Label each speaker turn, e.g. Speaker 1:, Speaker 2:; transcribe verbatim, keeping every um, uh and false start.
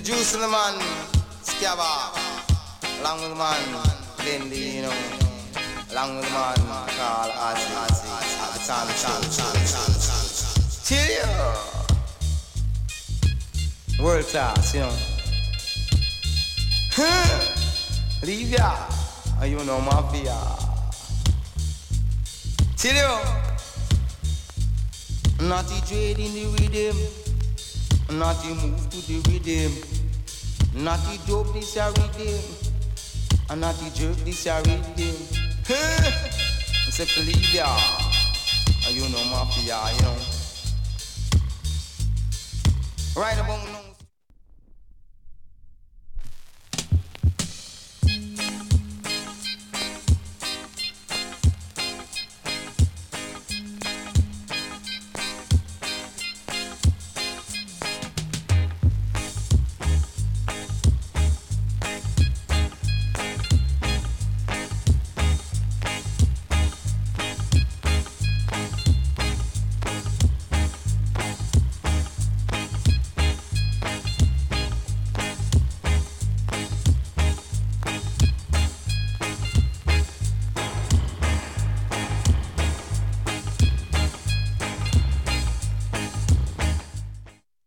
Speaker 1: Producing the man, Scabba, along with the man, Lindy, you know, along with the man, Carl Ozzy, at the time, chill you, world class, you know. Leave ya, you know, mafia. Chill you, naughty trade in the rhythm. Naughty move to the rhythm. Naughty dope this a rhythm. And naughty jerk this a rhythm. I say believe ya. And you know mafia, you know. Right about now.